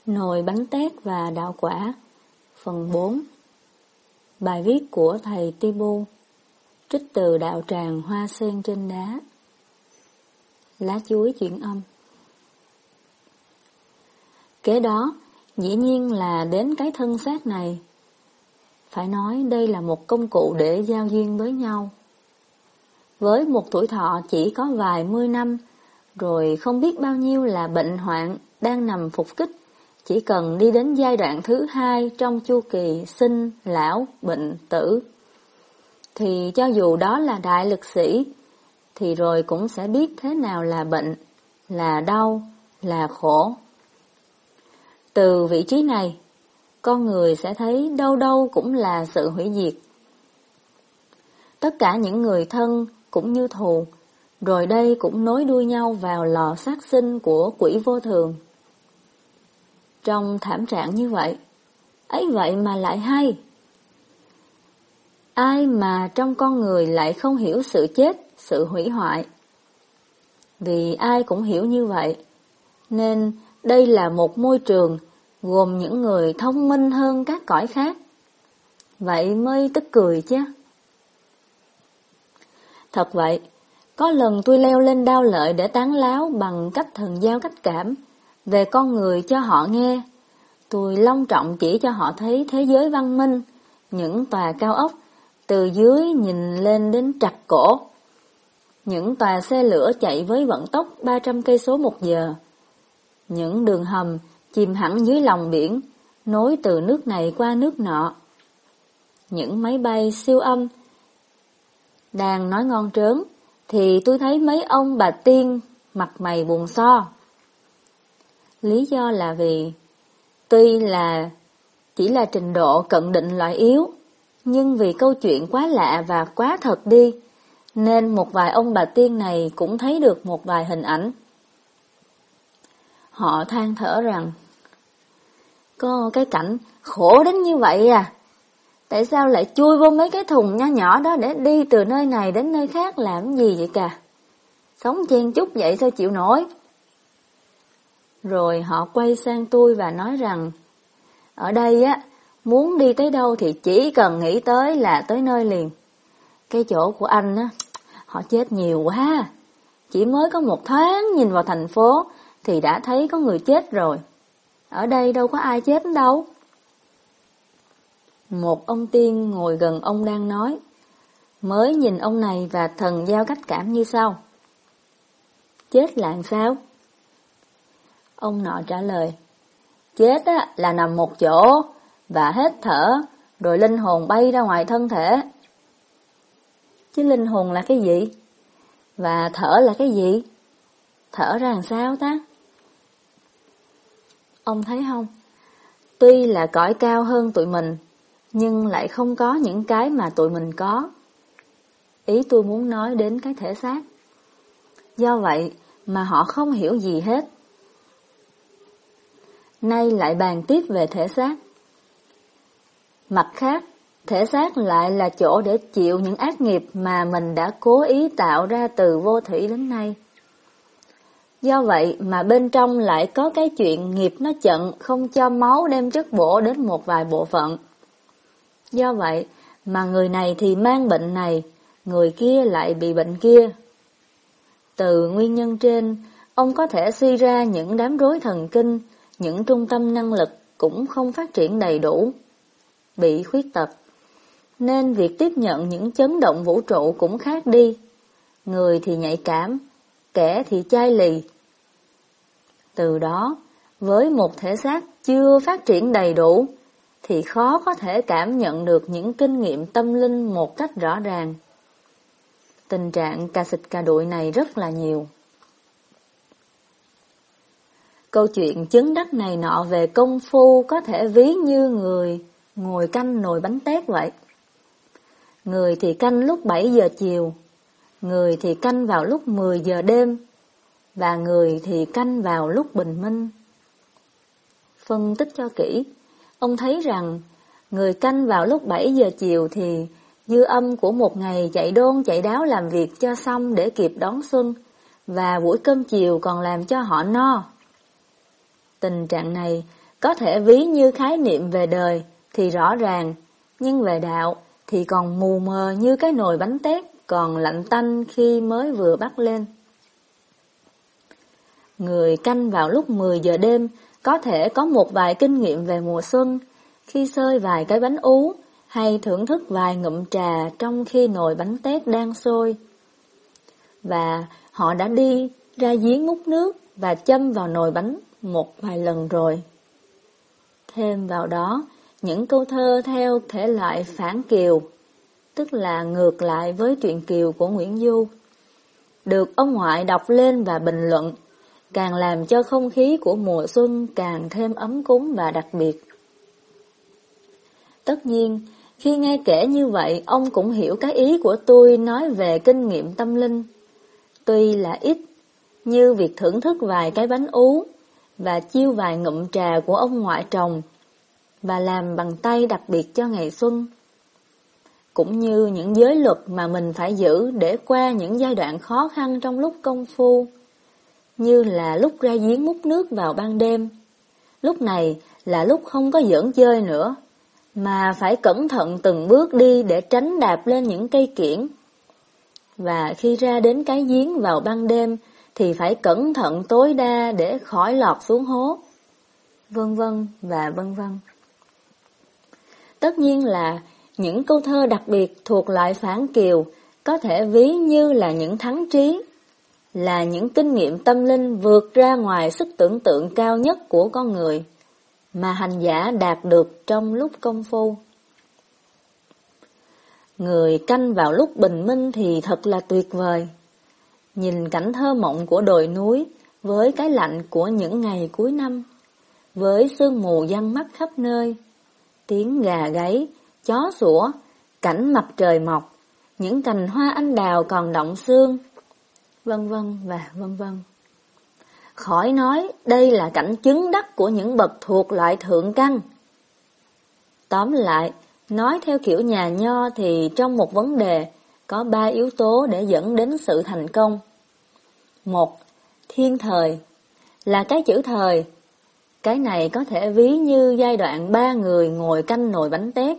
Nồi bánh tét và đạo quả. Phần 4. Bài viết của thầy Tibu, trích từ đạo tràng Hoa Sen trên đá. Lá chuối chuyển âm. Kế đó, dĩ nhiên là đến cái thân xác này. Phải nói đây là một công cụ để giao duyên với nhau. Với một tuổi thọ chỉ có vài mươi năm, rồi không biết bao nhiêu là bệnh hoạn đang nằm phục kích, chỉ cần đi đến giai đoạn thứ 2 trong chu kỳ sinh, lão, bệnh, tử, thì cho dù đó là đại lực sĩ, thì rồi cũng sẽ biết thế nào là bệnh, là đau, là khổ. Từ vị trí này, con người sẽ thấy đâu đâu cũng là sự hủy diệt. Tất cả những người thân cũng như thù, rồi đây cũng nối đuôi nhau vào lò sát sinh của quỷ vô thường. Trong thảm trạng như vậy, ấy vậy mà lại hay. Ai mà trong con người lại không hiểu sự chết, sự hủy hoại? Vì ai cũng hiểu như vậy, nên đây là một môi trường gồm những người thông minh hơn các cõi khác. Vậy mới tức cười chứ. Thật vậy, có lần tôi leo lên Đao Lợi để tán láo bằng cách thần giao cách cảm về con người cho họ nghe. Tôi long trọng chỉ cho họ thấy thế giới văn minh, những tòa cao ốc, từ dưới nhìn lên đến trặc cổ. Những tòa xe lửa chạy với vận tốc 300 cây số một giờ. Những đường hầm chìm hẳn dưới lòng biển, nối từ nước này qua nước nọ. Những máy bay siêu âm. Đang nói ngon trớn, thì tôi thấy mấy ông bà tiên mặt mày buồn so. Lý do là vì tuy là chỉ là trình độ cận định loại yếu, nhưng vì câu chuyện quá lạ và quá thật đi, nên một vài ông bà tiên này cũng thấy được một vài hình ảnh. Họ than thở rằng, có cái cảnh khổ đến như vậy à? Tại sao lại chui vô mấy cái thùng nho nhỏ đó để đi từ nơi này đến nơi khác làm gì vậy cả? Sống chen chúc vậy sao chịu nổi? Rồi họ quay sang tôi và nói rằng, ở đây á, muốn đi tới đâu thì chỉ cần nghĩ tới là tới nơi liền. Cái chỗ của anh á, họ chết nhiều quá. Chỉ mới có một thoáng nhìn vào thành phố thì đã thấy có người chết rồi. Ở đây đâu có ai chết đâu. Một ông tiên ngồi gần ông đang nói, mới nhìn ông này và thần giao cách cảm như sau. Chết là sao? Ông nọ trả lời, chết á, là nằm một chỗ và hết thở, rồi linh hồn bay ra ngoài thân thể. Chứ linh hồn là cái gì? Và thở là cái gì? Thở ra làm sao ta? Ông thấy không? Tuy là cõi cao hơn tụi mình, nhưng lại không có những cái mà tụi mình có. Ý tôi muốn nói đến cái thể xác. Do vậy mà họ không hiểu gì hết. Nay lại bàn tiếp về thể xác. Mặt khác, thể xác lại là chỗ để chịu những ác nghiệp mà mình đã cố ý tạo ra từ vô thủy đến nay. Do vậy mà bên trong lại có cái chuyện nghiệp nó chận không cho máu đem chất bổ đến một vài bộ phận. Do vậy mà người này thì mang bệnh này, người kia lại bị bệnh kia. Từ nguyên nhân trên, ông có thể suy ra những đám rối thần kinh, những trung tâm năng lực cũng không phát triển đầy đủ, bị khuyết tật. Nên việc tiếp nhận những chấn động vũ trụ cũng khác đi. Người thì nhạy cảm, kẻ thì chai lì. Từ đó, với một thể xác chưa phát triển đầy đủ, thì khó có thể cảm nhận được những kinh nghiệm tâm linh một cách rõ ràng. Tình trạng cà xịt cà đụi này rất là nhiều. Câu chuyện chứng đắc này nọ về công phu có thể ví như người ngồi canh nồi bánh tét vậy. Người thì canh lúc 7 giờ chiều, người thì canh vào lúc 10 giờ đêm, và người thì canh vào lúc bình minh. Phân tích cho kỹ, ông thấy rằng người canh vào lúc 7 giờ chiều thì dư âm của một ngày chạy đôn chạy đáo làm việc cho xong để kịp đón xuân, và buổi cơm chiều còn làm cho họ no. Tình trạng này có thể ví như khái niệm về đời thì rõ ràng, nhưng về đạo thì còn mù mờ như cái nồi bánh tét còn lạnh tanh khi mới vừa bắt lên. Người canh vào lúc 10 giờ đêm có thể có một vài kinh nghiệm về mùa xuân, khi xơi vài cái bánh ú hay thưởng thức vài ngụm trà trong khi nồi bánh tét đang sôi. Và họ đã đi ra giếng múc nước và châm vào nồi bánh một vài lần rồi. Thêm vào đó, những câu thơ theo thể loại phản kiều, tức là ngược lại với truyện kiều của Nguyễn Du, được ông ngoại đọc lên và bình luận, càng làm cho không khí của mùa xuân càng thêm ấm cúng và đặc biệt. Tất nhiên, khi nghe kể như vậy, ông cũng hiểu cái ý của tôi nói về kinh nghiệm tâm linh. Tuy là ít, như việc thưởng thức vài cái bánh ú và chiêu vài ngụm trà của ông ngoại trồng và làm bằng tay đặc biệt cho ngày xuân, cũng như những giới luật mà mình phải giữ để qua những giai đoạn khó khăn trong lúc công phu, như là lúc ra giếng múc nước vào ban đêm. Lúc này là lúc không có giỡn chơi nữa, mà phải cẩn thận từng bước đi để tránh đạp lên những cây kiểng. Và khi ra đến cái giếng vào ban đêm thì phải cẩn thận tối đa để khỏi lọt xuống hố, vân vân và vân vân. Tất nhiên là những câu thơ đặc biệt thuộc loại phản kiều có thể ví như là những thắng trí, là những kinh nghiệm tâm linh vượt ra ngoài sức tưởng tượng cao nhất của con người, mà hành giả đạt được trong lúc công phu. Người canh vào lúc bình minh thì thật là tuyệt vời. Nhìn cảnh thơ mộng của đồi núi với cái lạnh của những ngày cuối năm, với sương mù giăng mắt khắp nơi, tiếng gà gáy, chó sủa, cảnh mặt trời mọc, những cành hoa anh đào còn đọng sương, vân vân và vân vân. Khỏi nói đây là cảnh chứng đắc của những bậc thuộc loại thượng căn. Tóm lại, nói theo kiểu nhà Nho thì trong một vấn đề có 3 yếu tố để dẫn đến sự thành công. 1. Thiên thời, là cái chữ thời. Cái này có thể ví như giai đoạn 3 người ngồi canh nồi bánh tét.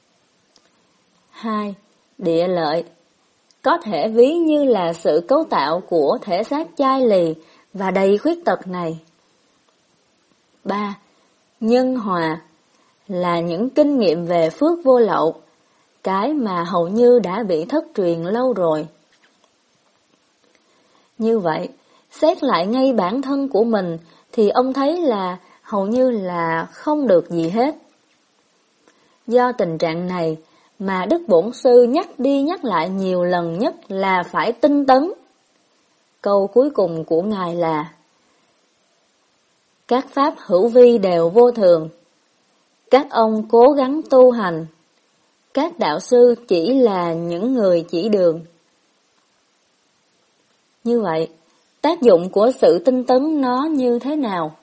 2. Địa lợi, có thể ví như là sự cấu tạo của thể xác chai lì và đầy khuyết tật này. 3. Nhân hòa, là những kinh nghiệm về phước vô lậu, cái mà hầu như đã bị thất truyền lâu rồi. Như vậy, xét lại ngay bản thân của mình thì ông thấy là hầu như là không được gì hết. Do tình trạng này mà Đức Bổn Sư nhắc đi nhắc lại nhiều lần nhất là phải tinh tấn. Câu cuối cùng của Ngài là: các pháp hữu vi đều vô thường, các ông cố gắng tu hành, các đạo sư chỉ là những người chỉ đường. Như vậy, tác dụng của sự tinh tấn nó như thế nào?